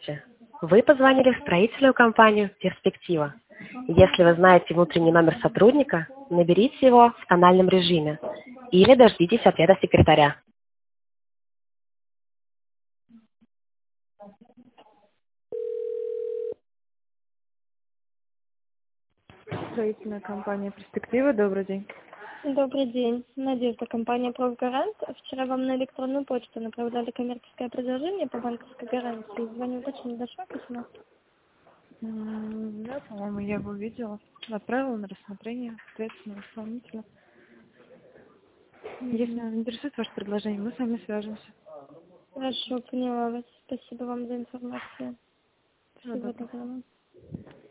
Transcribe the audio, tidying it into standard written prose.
Здравствуйте. Вы позвонили в строительную компанию «Перспектива». Если вы знаете внутренний номер сотрудника, наберите его в тональном режиме или дождитесь ответа секретаря. Строительная компания «Перспектива». Добрый день. Добрый день. Надежда, компания «Профгарант». Вчера вам на электронную почту направляли коммерческое предложение по банковской гарантии. Звоню уточнить, дошло письмо? Да, по-моему, я его видела. Отправила на рассмотрение ответственного исполнителя. Если нас интересует ваше предложение, мы с вами свяжемся. Хорошо, поняла вас. Спасибо вам за информацию. Всего Всего доброго. доброго.